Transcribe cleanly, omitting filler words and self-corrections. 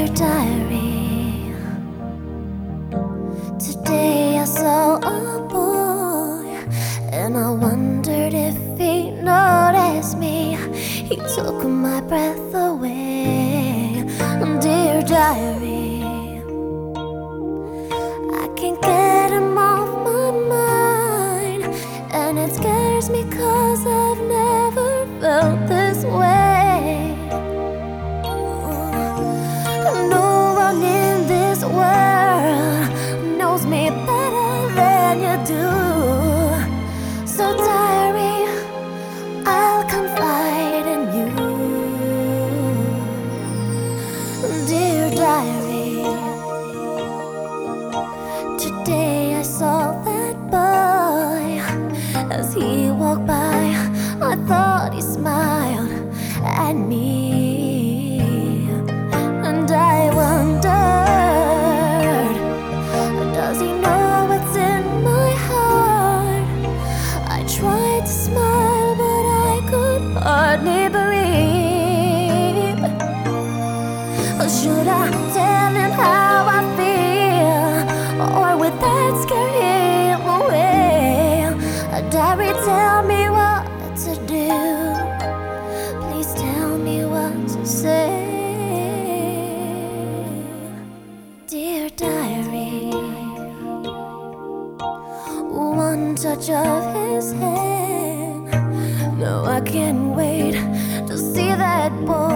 diary. Today I saw a boy, and I wondered if he noticed me. He took my breath away. Dear diary, I can't get him off my mind, and it scares me 'cause I've never felt this way. No one in this world knows me better than you do. So diary, I'll confide in you. Dear diary, today I saw that boy. As he walked by, I thought he smiled at me. And I wondered, does he know what's in my heart? I tried to smile, but I could hardly breathe. Should I tell him how I feel, or would that scare him away? Diary, tell me what to do. Please tell me what to say. Dear diary, one touch of his hand. No, I can't wait to see that boy